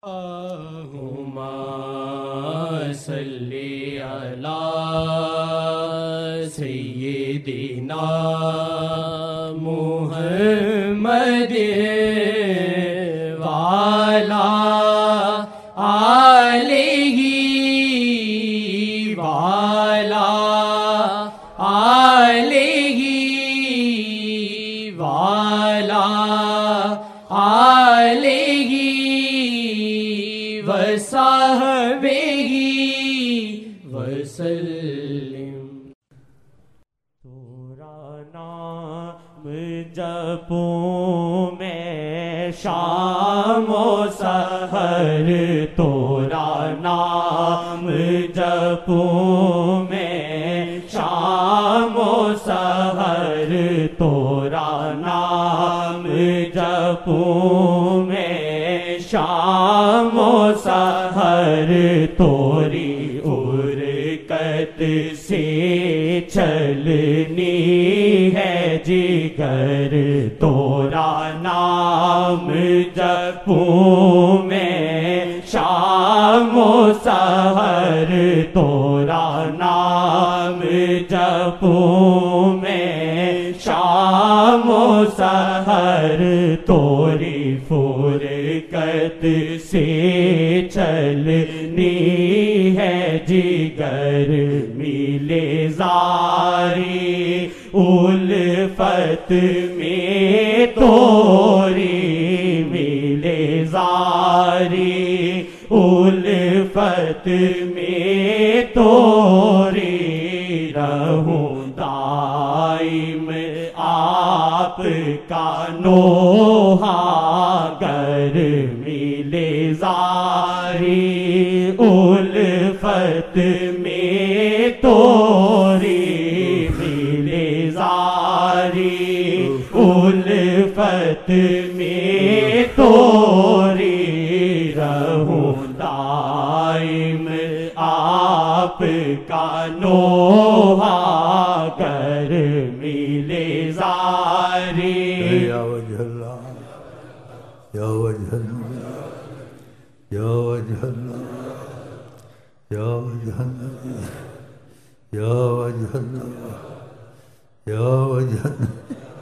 اللہم صلی علی سیدنا محمد وعلی آلہ وعلی آلہ وعلی آلہ وصحبہ وسلم۔ تورا نام جپوں میں شام و سحر، تورا نام جپوں میں شام و سحر، تورا نام جپوں میں شام و سحر، توری ارکت سے چلنی ہے جگر، تورا نام جپوں میں شام و سحر، تورا نام جپوں میں شام و سحر، توری فرقت سے چلنی ہے جگر، ملے زاری الفت میں توری، ملے زاری الفت میں توری، رہوں دائم آپ کا نوحہ گر، ملے زاری الفت میں توری، ملے زاری الفت میں توری، رہوں دائم آپ کا نوحہ گر، ملے زاری یا وجہ اللہ یا وجہ اللہ یا وجہ اللہ یا وجہ اللہ یا وجہ اللہ یا وجہ اللہ،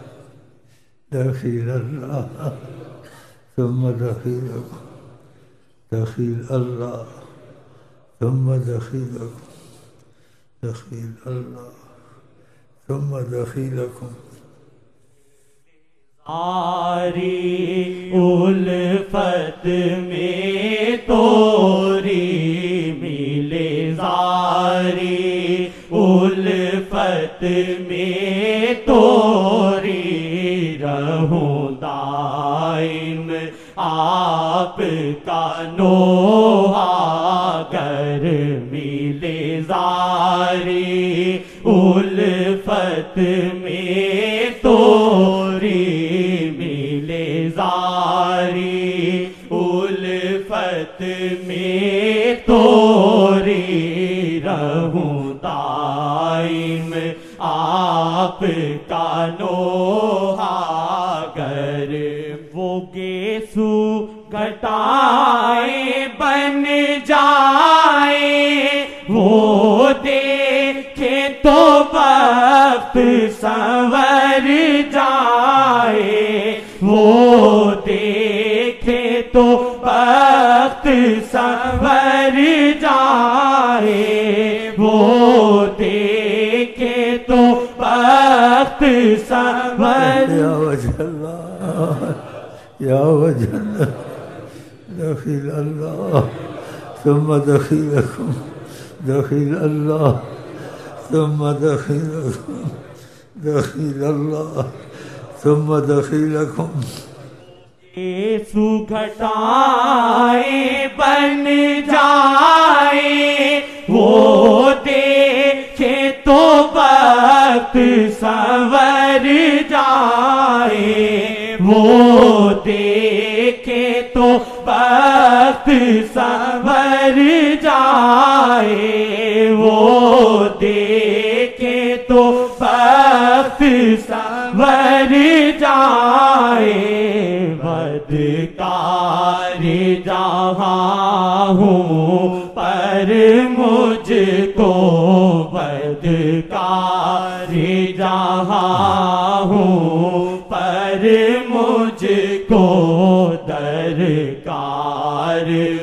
دخیل اللہ ثم دخیلکم، دخیل اللہ ثم دخیلکم، دخیل اللہ ثم دخیلکم، زاری الفت میں توری، ملے زاری الفت میں توری، رہوں دائم آپ کا نوحہ گر، ملے زاری الفت میں توری، ملے زاری الفت میں توری، رہوں دائم آپ کا نوحہ گر، وہ گیسو گھٹائیں بن جائے، وہ دیکھے تو وقت سنور جائے، وہ دیکھے تو وقت سنور جائے، وہ دیکھے تو وقت سنور، یا وجہ اللہ یا وجہ اللہ، دخیل اللہ ثم دخیلکم، دخیل اللہ ثم دخیلکم، دخیل اللہ ثم دخیلکم، یسو گھٹائیں بن جائے، وہ دیکھے تو وقت سنور جائے، وہ دیکھے تو وقت سنور جائے، وہ دیکھے تو وقت سنور جائے، بدکار جہاں हूँ पर मुझ को बदकार जहाँ हूँ पर मुझ को दरकार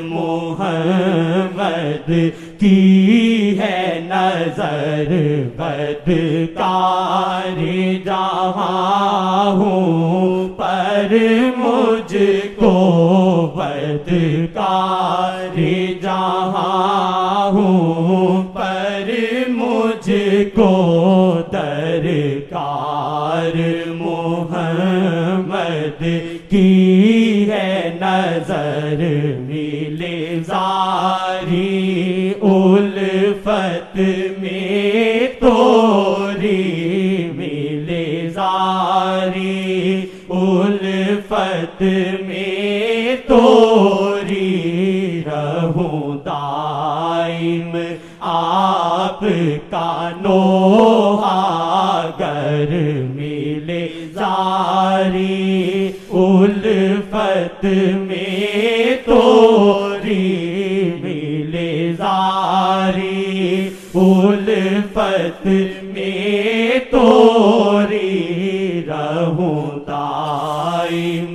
मोहम्मद की है नजर बदकार जहाँ हूँ पर मुझको बदकार जहाँ हूँ पर मुझको दरकार मोहम्मद की है नजर मिले जारी उल्फत में तोरी मिले जारी उल्फत में तोरी रहूं दाइम आपका नोहा गर मिले जारी उल्फत में तोरी मिले जारी उल्फत में तोरी रहूं दाइम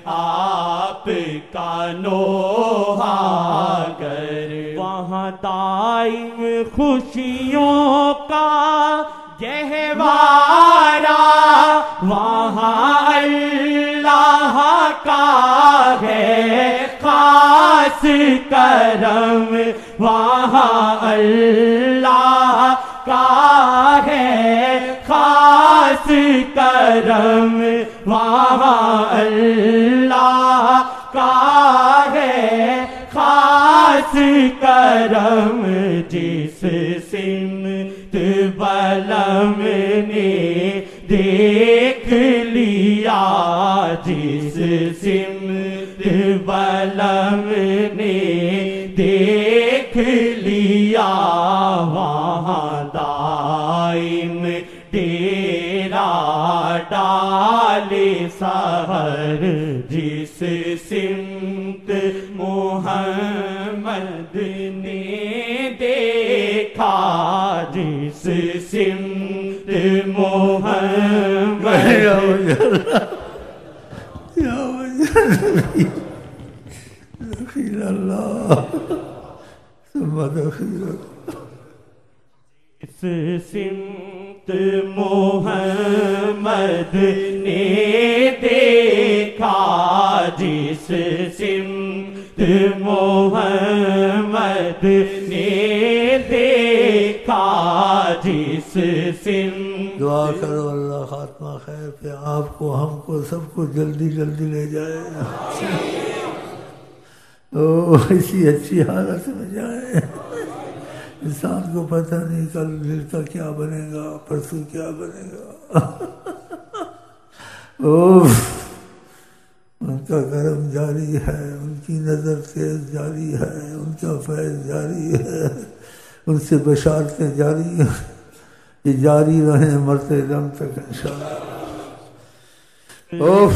आपका नोहा गर वहाँ दाइम खुशियों का गहवारा वहाँ अल्लाह का है खास करम वहाँ अल्लाह का है खास करम वहाँ अल्लाह का है खास करम जिस सिमत बलम ने देख लिया जिस सिमत बलम ने देख लिया वहाँ दाइम डेरा डाले सहर जिस सिमत मोहम्मद ने देखा जिस सिमत मोहम्मद दखील अल्लाह सुम्मा दखील इस सिमत मोहम्मद ने देखा जिस सिमत मोहम्मद ने देखा जिस सिमत दुआ करो अल्लाह खात्मा खैर पे आपको हमको सबको जल्दी जल्दी ले जाए ओ ऐसी अच्छी हालत में जाए इंसान को पता नहीं कल दिल का क्या बनेगा परसों क्या बनेगा उनका करम जारी है उनकी नज़र तेज जारी है उनका फैज़ जारी है उनसे बशारतें जारी हैं ये जारी रहे मरते दम तक इंशाअल्लाह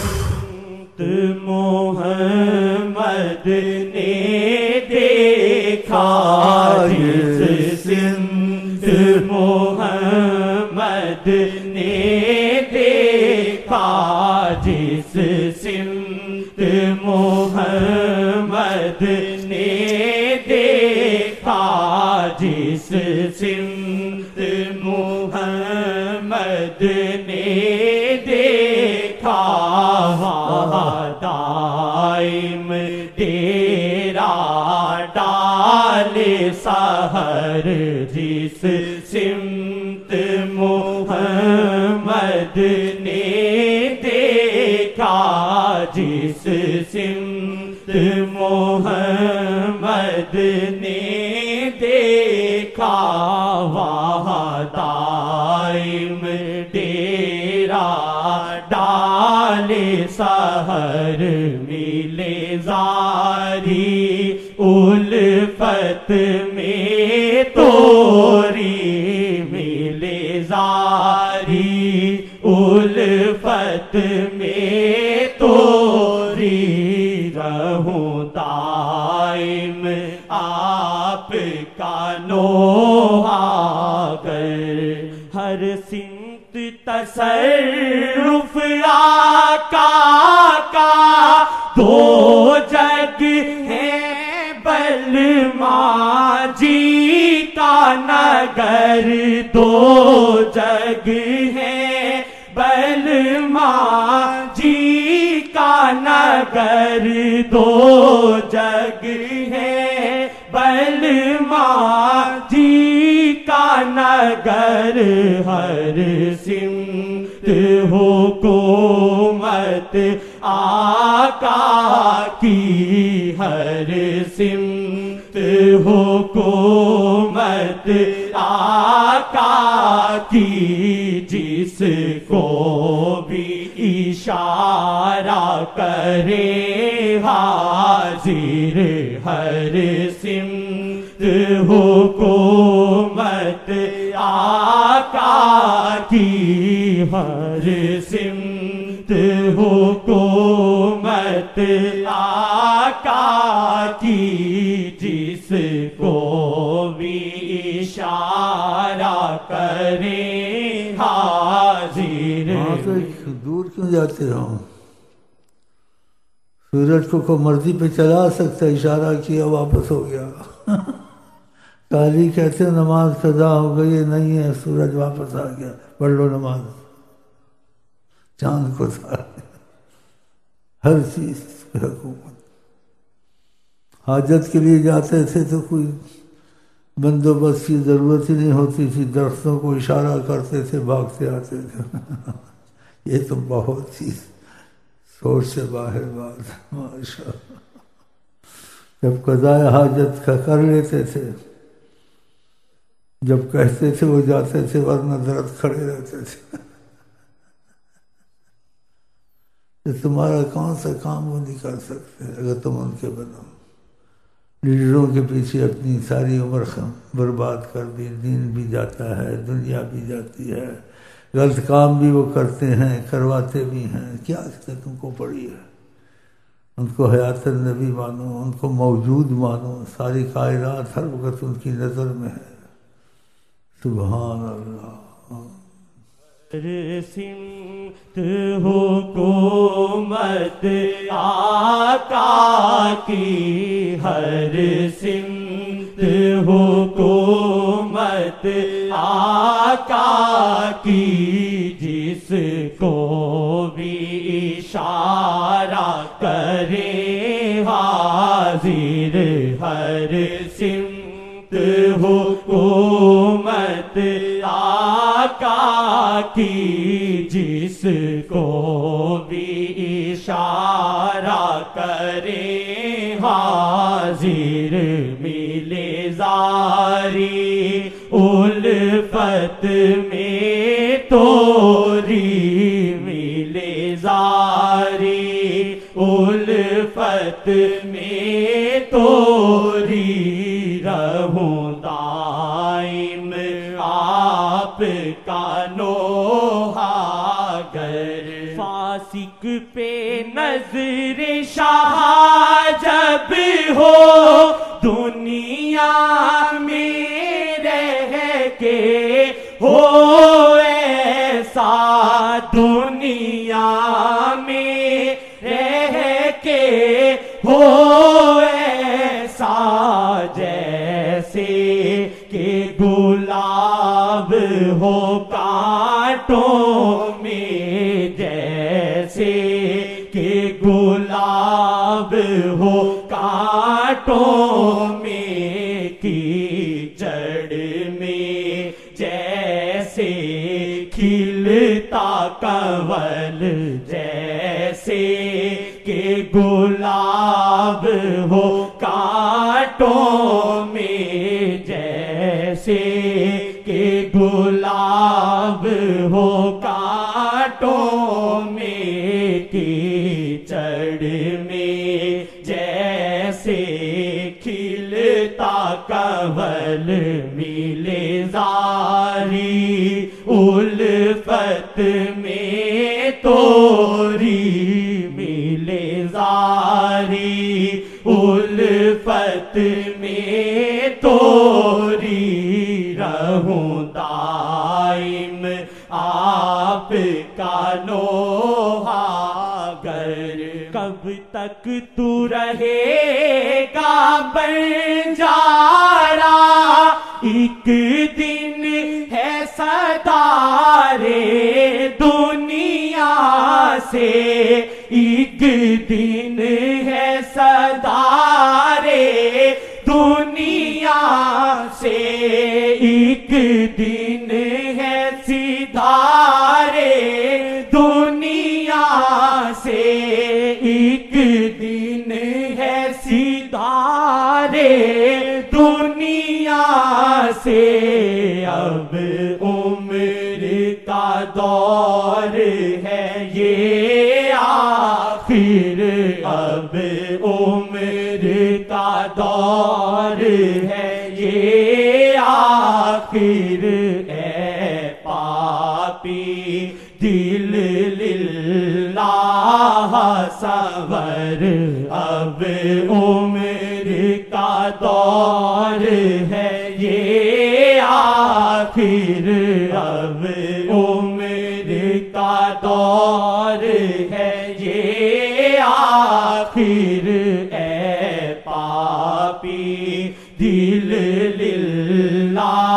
मोहम्मद ने देखा जिस सिमत मोहम्मद ने देखा जिस सिमत मोहम्मद ने देखा जिस सिमत मोहम्मद ने देखा दाइम डेरा डाले सहर जिस सिमत मोहम्मद ने देखा जिस सिमत मोहम्मद ने देखा वहाँ दाइम डेरा डाले सहर मिले जारी उल्फत में तोरी मिले जारी उल्फत में तोरी रहूं दाई آپ کا نوحہ گر ہر سمت تصرف آقا کا دو جگ ہے بلما جی کا نگر دو جگ ہے بلما جی کا نگر دو جگ ہے بلما جی کا نگر ہر سمت حکومت آقا کی ہر سمت حکومت آقا کی جس کو بھی اشارہ کرے حاضر ہر سمت حکومت آقا کی ہر سمت حکومت آقا کی جس کو بھی اشارہ کرے حاضر وہاں سے دور کیوں جاتے ہو؟ سورج کو کوئی مرضی پہ چلا سکتا، اشارہ کیا واپس ہو گیا کالی کہتے نماز قضا ہو گئی، نہیں ہے سورج واپس آ گیا، پڑھ لو نماز، چاند کو تھا ہر چیز کی حکومت۔ حاجت کے لیے جاتے تھے تو کوئی بندوبست کی ضرورت ہی نہیں ہوتی تھی، درختوں کو اشارہ کرتے تھے، بھاگتے آتے تھے یہ تو بہت چیز سوچ سے باہر بات ہے ماشاء اللہ۔ جب قضاء حاجت کا کر لیتے تھے، جب کہتے تھے وہ جاتے تھے، ورنہ درد کھڑے رہتے تھے کہ تمہارا کون سا کام وہ نہیں کر سکتے اگر تم ان کے بنو۔ لیڈروں کے پیچھے اپنی ساری عمر برباد کر دی، دین بھی جاتا ہے، دنیا بھی جاتی ہے، غلط کام بھی وہ کرتے ہیں، کرواتے بھی ہیں، کیا تم کو پڑی ہے؟ ان کو حیات النبی مانو، ان کو موجود مانو، ساری کائنات ہر وقت ان کی نظر میں ہے۔ سبحان اللہ۔ ہر سمت حکومت آقا کی ہر سمت حکومت آقا کی جس کو بھی اشارہ کرے حاضر ہر سمت حکومت آقا کی جس کو بھی اشارہ کرے حاضر ملے زاری الفت میں توری ملے زاری الفت میں توری رہوں دائم آپ کا نوحہ گر فاسق پہ نظر شاہ جب ہو دنیا میں رہ کے ہو ایسا دنیا میں رہ کے ہو ایسا جیسے کہ گلاب ہو کانٹوں میں جیسے کہ گلاب ہو کانٹوں میں کیچڑ میں جیسے کھلتا کنول جیسے کہ گلاب ہو کانٹوں میں جیسے کہ گلاب ہو کانٹوں میں کیچڑ میں جیسے کھلتا کنول ملے زاری الفت میں توری ملے زاری الفت میں توری رہوں دائم آپ کا نوحہ گر کب تک تو رہے گا بنجارا ایک دن ہے ستارے دنیا سے ایک دن ہے ستارے دنیا سے ایک دن ہے ستارے دنیا سے ایک دن ہے ستارے دنیا سے اب عمر کا دور ہے یہ آخر اب عمر کا دور ہے یہ آخر اے پاپی دل للہ سنور اب عمر کا دور ہے یہ آخر اب عمر کا دور ہے یہ آخر اے پاپی دل للہ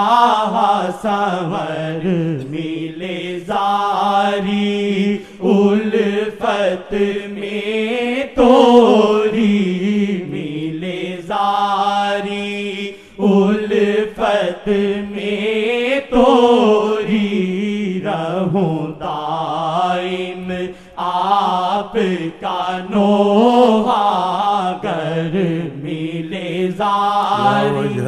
سنور ملے زاری الفت میں توری ملے زاری الفت میں توری رہوں دائم آپ کا نوحہ گر ملے زاری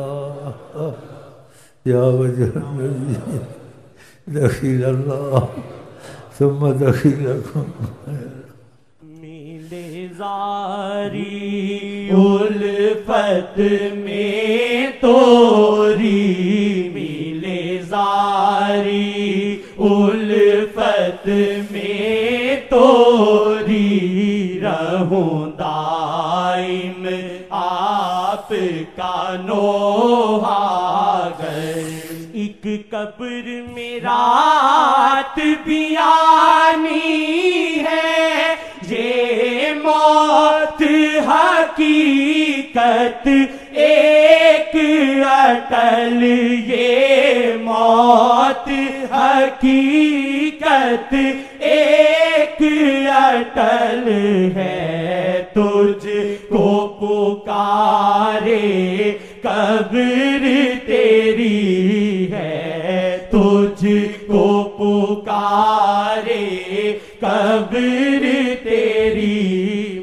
یا وجہ النبی دخیل اللہ ثم دخیلکم ملے زاری الفت میں توری ملے زاری الفت میں توری رہوں دائم آپ کا نوحہ گر ایک قبر میں رات بھی آنی ہے یہ موت حقیقت ایک اٹل یہ موت حقیقت ایک اٹل ہے تجھ کو پکارے قبر تیری ہے تجھ کو پکارے قبر تیری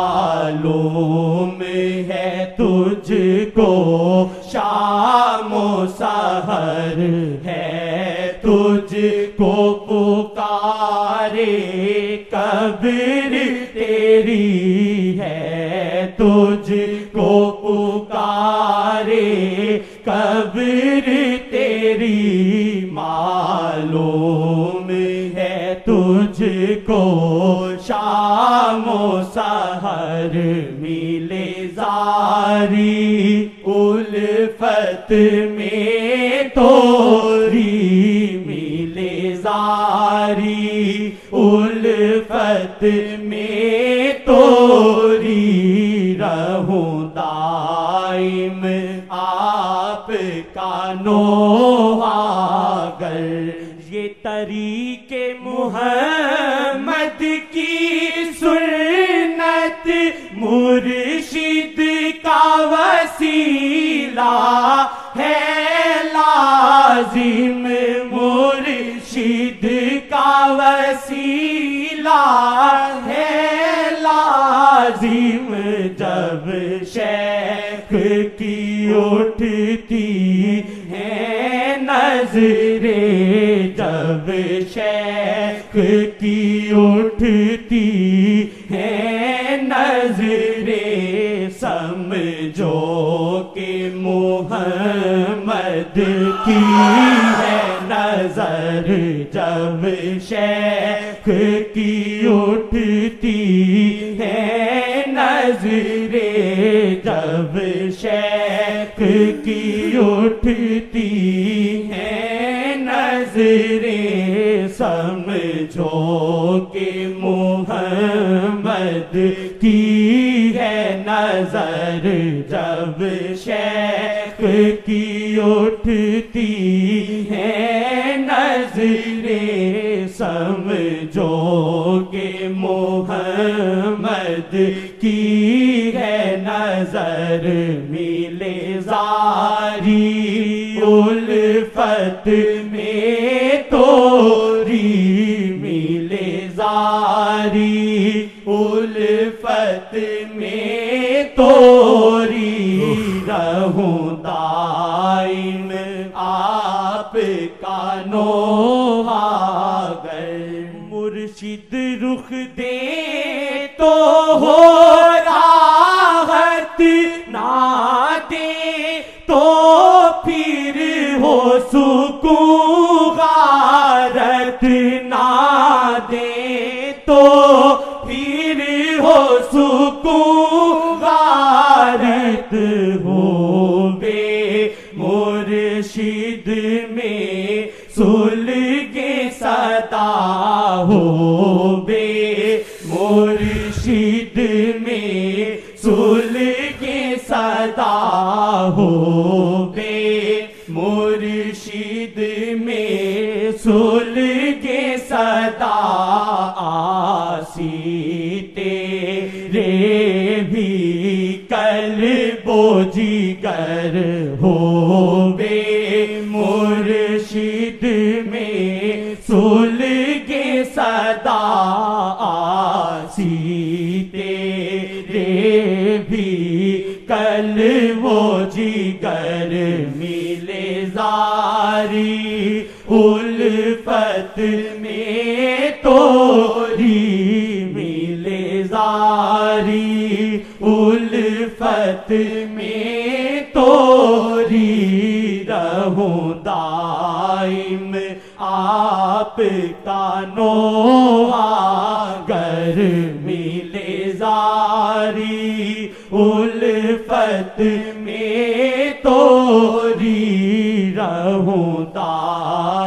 معلوم ہے تجھ کو شام و سحر ہے تجھ کو پکارے قبر تیری ہے تجھ کو پکارے قبر تیری معلوم ہے تجھ کو شام و سحر ملے زاری الفت میں توری ملے زاری الفت میں توری رہوں دائم آپ کا نوحہ گر یہ طریق محمد کی سنت مرشد کا وسیلہ ہے لازم مرشد کا وسیلہ ہے لازم جب شیخ کی اٹھتی ہے نظریں جب شیخ کی اٹھتی ہے نظریں سمجھو کہ محمد کی ہے نظر جب شیخ کی اٹھتی ہے نظریں جب شیخ کی اٹھتی ہیں نظریں سمجھو کہ محمد کی ہے نظر جب شیخ کی اٹھتی ہیں نظریں سمجھو کہ محمد کی ہے نظر ملے زاری الفت میں توری ملے زاری الفت میں توری رہوں دائم آپ کا نوحہ گر مرشد رخ دے تو ہو راحت نہ دے تو پھر ہو سکون غارت نہ دے تو پھر ہو سکون غارت ہو بے مرشد میں سلگ صدا ہو بے مرشد میں سلگ صدا ہو بے مرشد میں سلگ صدا آسی تیرے بھی قلب و جگر ہو بے مرشد میں سلگ صدا آسی تیرے بھی قلب و جگر ملے زاری الفت میں توری ملے زاری الفت میں توری رہوں دائم آپ کا نوحہ گر ملے زاری الفت میں توری رہوں دائم